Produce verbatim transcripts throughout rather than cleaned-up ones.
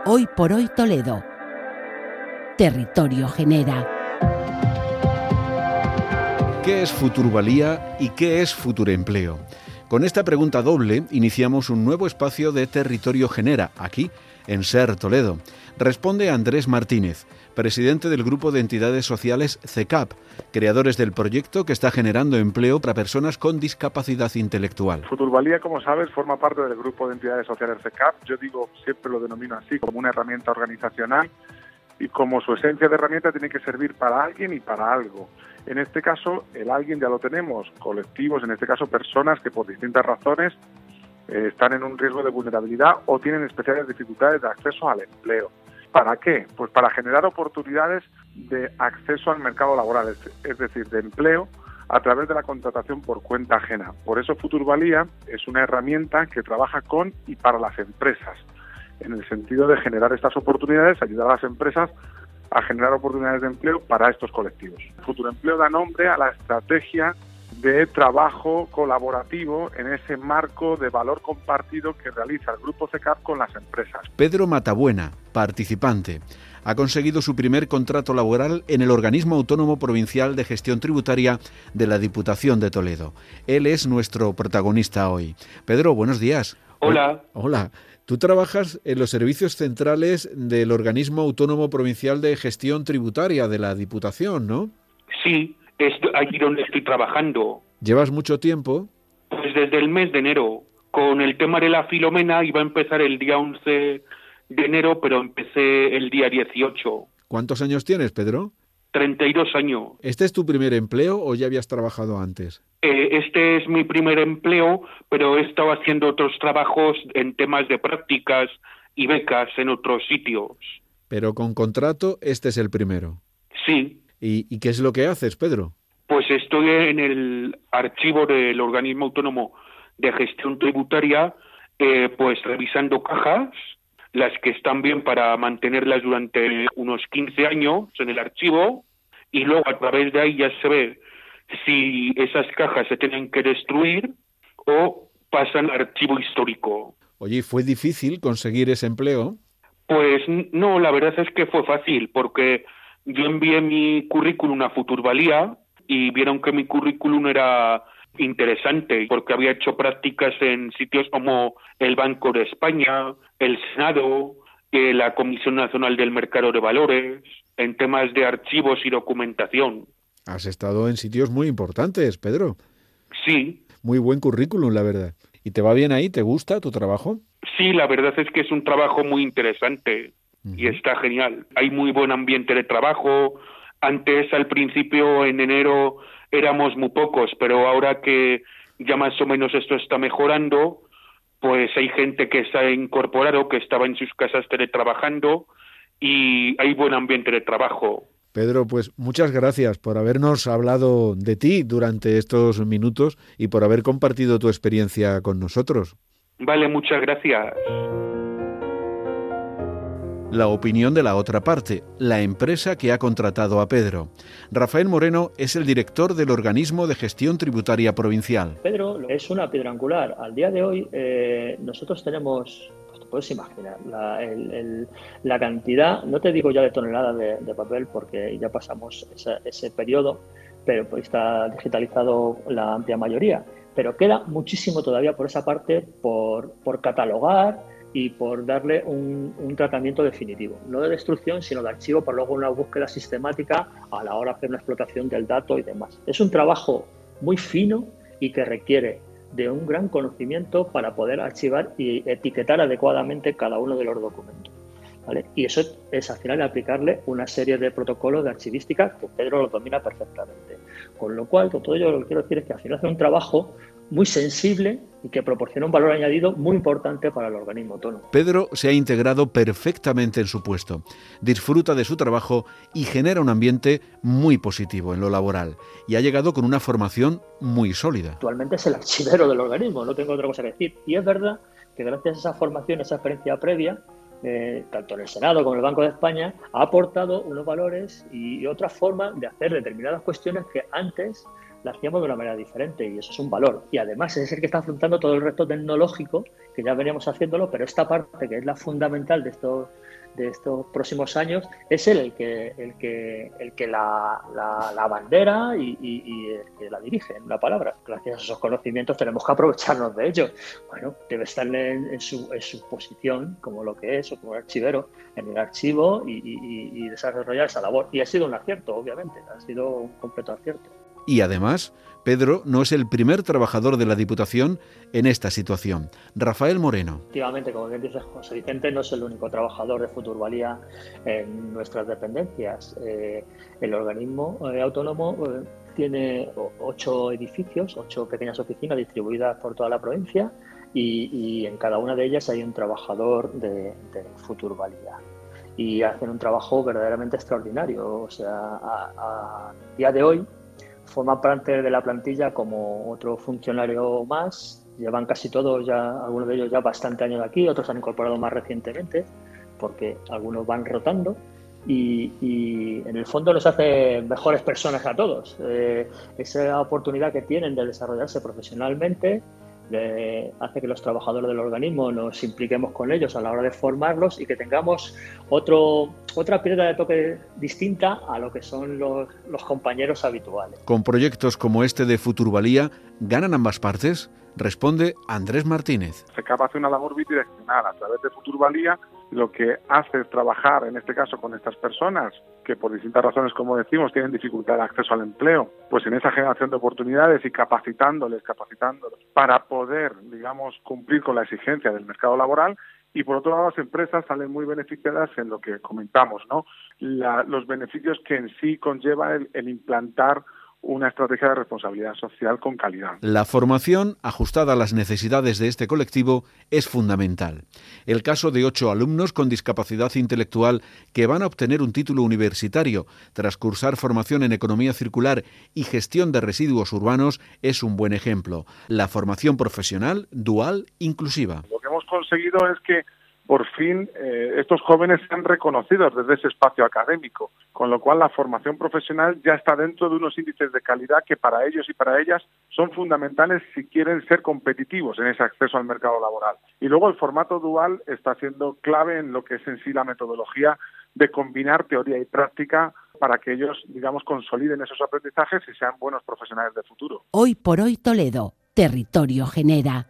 Hoy por Hoy Toledo. Territorio Genera. ¿Qué es Futurvalía y qué es Futurempleo? Con esta pregunta doble iniciamos un nuevo espacio de Territorio Genera, aquí, en SER Toledo. Responde Andrés Martínez, presidente del Grupo de Entidades Sociales C E C A P, creadores del proyecto que está generando empleo para personas con discapacidad intelectual. Futurvalía, como sabes, forma parte del Grupo de Entidades Sociales C E C A P. Yo digo, siempre lo denomino así, como una herramienta organizacional, y como su esencia de herramienta tiene que servir para alguien y para algo. En este caso, el alguien ya lo tenemos, colectivos, en este caso personas que por distintas razones eh, están en un riesgo de vulnerabilidad o tienen especiales dificultades de acceso al empleo. ¿Para qué? Pues para generar oportunidades de acceso al mercado laboral, es, es decir, de empleo a través de la contratación por cuenta ajena. Por eso Futurvalía es una herramienta que trabaja con y para las empresas, en el sentido de generar estas oportunidades, ayudar a las empresas a generar oportunidades de empleo para estos colectivos. Futurempleo da nombre a la estrategia de trabajo colaborativo en ese marco de valor compartido que realiza el Grupo C E C A P con las empresas. Pedro Matabuena, participante, ha conseguido su primer contrato laboral en el Organismo Autónomo Provincial de Gestión Tributaria de la Diputación de Toledo. Él es nuestro protagonista hoy. Pedro, buenos días. Hola. Hola. Tú trabajas en los servicios centrales del Organismo Autónomo Provincial de Gestión Tributaria de la Diputación, ¿no? Sí, es allí donde estoy trabajando. ¿Llevas mucho tiempo? Pues desde el mes de enero. Con el tema de la Filomena iba a empezar el día once de enero, pero empecé el día dieciocho. ¿Cuántos años tienes, Pedro? treinta y dos años. ¿Este es tu primer empleo o ya habías trabajado antes? Eh, este es mi primer empleo, pero he estado haciendo otros trabajos en temas de prácticas y becas en otros sitios. Pero con contrato, este es el primero. Sí. ¿Y, y qué es lo que haces, Pedro? Pues estoy en el archivo del Organismo Autónomo de Gestión Tributaria, eh, pues revisando cajas, las que están bien para mantenerlas durante unos quince años en el archivo, y luego a través de ahí ya se ve si esas cajas se tienen que destruir o pasan al archivo histórico. Oye, ¿fue difícil conseguir ese empleo? Pues no, la verdad es que fue fácil, porque yo envié mi currículum a Futurvalía y vieron que mi currículum era interesante, porque había hecho prácticas en sitios como el Banco de España, el Senado, eh, la Comisión Nacional del Mercado de Valores, en temas de archivos y documentación. Has estado en sitios muy importantes, Pedro. Sí. Muy buen currículum, la verdad. ¿Y te va bien ahí? ¿Te gusta tu trabajo? Sí, la verdad es que es un trabajo muy interesante uh-huh. y está genial. Hay muy buen ambiente de trabajo. Antes, al principio, en enero, éramos muy pocos, pero ahora que ya más o menos esto está mejorando, pues hay gente que se ha incorporado, que estaba en sus casas teletrabajando y hay buen ambiente de trabajo. Pedro, pues muchas gracias por habernos hablado de ti durante estos minutos y por haber compartido tu experiencia con nosotros. Vale, muchas gracias. La opinión de la otra parte, la empresa que ha contratado a Pedro. Rafael Moreno es el director del Organismo de Gestión Tributaria Provincial. Pedro es una piedra angular. Al día de hoy eh, nosotros tenemos, pues te puedes imaginar, la, el, el, la cantidad, no te digo ya de toneladas de, de papel porque ya pasamos ese, ese periodo, pero pues está digitalizado la amplia mayoría. Pero queda muchísimo todavía por esa parte, por, por catalogar y por darle un, un tratamiento definitivo, no de destrucción, sino de archivo, para luego una búsqueda sistemática a la hora de hacer una explotación del dato y demás. Es un trabajo muy fino y que requiere de un gran conocimiento para poder archivar y etiquetar adecuadamente cada uno de los documentos, ¿vale? Y eso es al final aplicarle una serie de protocolos de archivística que Pedro lo domina perfectamente. Con lo cual, con todo ello lo que quiero decir es que al final es un trabajo muy sensible y que proporciona un valor añadido muy importante para el organismo autónomo. Pedro se ha integrado perfectamente en su puesto, disfruta de su trabajo y genera un ambiente muy positivo en lo laboral y ha llegado con una formación muy sólida. Actualmente es el archivero del organismo, no tengo otra cosa que decir. Y es verdad que gracias a esa formación, esa experiencia previa, eh, tanto en el Senado como en el Banco de España, ha aportado unos valores y otras formas de hacer determinadas cuestiones que antes la hacíamos de una manera diferente y eso es un valor. Y además es el que está afrontando todo el reto tecnológico, que ya veníamos haciéndolo, pero esta parte que es la fundamental de estos, de estos próximos años, es él el que, el que, el que la, la, la bandera y, y, y el que la dirige, en una palabra. Gracias a esos conocimientos tenemos que aprovecharnos de ellos. Bueno, debe estar en, en, su, en su posición como lo que es, o como archivero, en el archivo y, y, y desarrollar esa labor. Y ha sido un acierto, obviamente, ha sido un completo acierto. Y además, Pedro no es el primer trabajador de la Diputación en esta situación. Rafael Moreno. Efectivamente, como bien dice José Vicente, no es el único trabajador de Futurvalía en nuestras dependencias. Eh, el organismo eh, autónomo eh, tiene ocho edificios, ocho pequeñas oficinas distribuidas por toda la provincia y, y en cada una de ellas hay un trabajador de, de Futurvalía. Y hacen un trabajo verdaderamente extraordinario. O sea, a, a día de hoy forman parte de la plantilla como otro funcionario más. Llevan casi todos, ya algunos de ellos ya bastante años aquí, otros se han incorporado más recientemente, porque algunos van rotando. Y, y en el fondo nos hace mejores personas a todos. Eh, esa oportunidad que tienen de desarrollarse profesionalmente de, hace que los trabajadores del organismo nos impliquemos con ellos a la hora de formarlos y que tengamos otro, otra piedra de toque distinta a lo que son los, los compañeros habituales. Con proyectos como este de Futurvalía, ¿ganan ambas partes? Responde Andrés Martínez. SECAP hace una labor bidireccional. A través de Futurvalía lo que hace es trabajar, en este caso, con estas personas que por distintas razones, como decimos, tienen dificultad de acceso al empleo, pues en esa generación de oportunidades y capacitándoles, capacitándolos para poder, digamos, cumplir con la exigencia del mercado laboral. Y por otro lado, las empresas salen muy beneficiadas en lo que comentamos, ¿no? La, los beneficios que en sí conlleva el, el implantar una estrategia de responsabilidad social con calidad. La formación ajustada a las necesidades de este colectivo es fundamental. El caso de ocho alumnos con discapacidad intelectual que van a obtener un título universitario tras cursar formación en economía circular y gestión de residuos urbanos es un buen ejemplo. La formación profesional dual inclusiva. Lo que hemos conseguido es que por fin eh, estos jóvenes sean reconocidos desde ese espacio académico, con lo cual la formación profesional ya está dentro de unos índices de calidad que para ellos y para ellas son fundamentales si quieren ser competitivos en ese acceso al mercado laboral. Y luego el formato dual está siendo clave en lo que es en sí la metodología de combinar teoría y práctica para que ellos, digamos, consoliden esos aprendizajes y sean buenos profesionales de futuro. Hoy por hoy Toledo, Territorio Genera.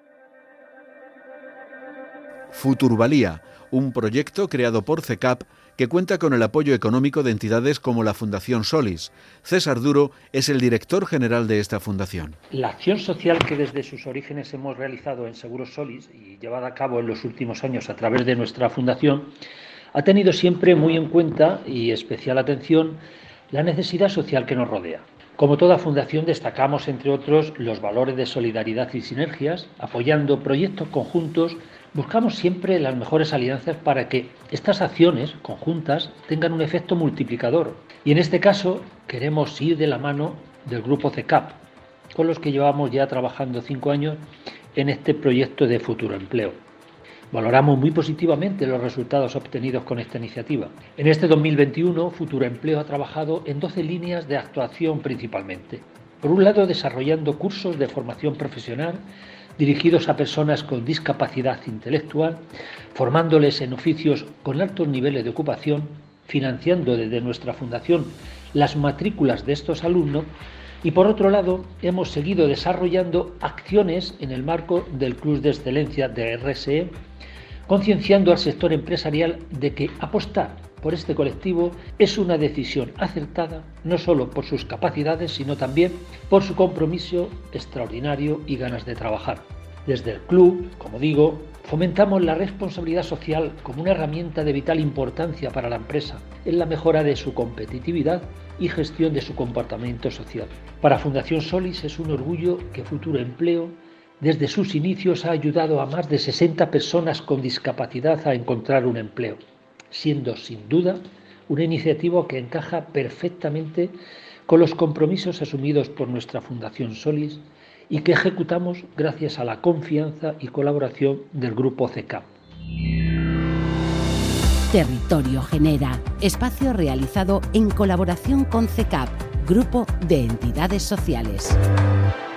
Futurvalía, un proyecto creado por CECAP que cuenta con el apoyo económico de entidades como la Fundación Solis. César Duro es el director general de esta fundación. La acción social que desde sus orígenes hemos realizado en Seguros Solis y llevada a cabo en los últimos años a través de nuestra fundación ha tenido siempre muy en cuenta y especial atención la necesidad social que nos rodea. Como toda fundación destacamos, entre otros, los valores de solidaridad y sinergias, apoyando proyectos conjuntos. Buscamos siempre las mejores alianzas para que estas acciones conjuntas tengan un efecto multiplicador. Y en este caso queremos ir de la mano del grupo CECAP, con los que llevamos ya trabajando cinco años en este proyecto de Futuro Empleo. Valoramos muy positivamente los resultados obtenidos con esta iniciativa. En este dos mil veintiuno, Futuro Empleo ha trabajado en doce líneas de actuación principalmente. Por un lado, desarrollando cursos de formación profesional dirigidos a personas con discapacidad intelectual, formándoles en oficios con altos niveles de ocupación, financiando desde nuestra fundación las matrículas de estos alumnos y, por otro lado, hemos seguido desarrollando acciones en el marco del Club de Excelencia de R S E, concienciando al sector empresarial de que apostar por este colectivo es una decisión acertada, no solo por sus capacidades, sino también por su compromiso extraordinario y ganas de trabajar. Desde el club, como digo, fomentamos la responsabilidad social como una herramienta de vital importancia para la empresa en la mejora de su competitividad y gestión de su comportamiento social. Para Fundación Solis es un orgullo que Futuro Empleo, desde sus inicios, ha ayudado a más de sesenta personas con discapacidad a encontrar un empleo, siendo sin duda una iniciativa que encaja perfectamente con los compromisos asumidos por nuestra Fundación Solis y que ejecutamos gracias a la confianza y colaboración del Grupo CECAP. Territorio Genera, espacio realizado en colaboración con CECAP, Grupo de Entidades Sociales.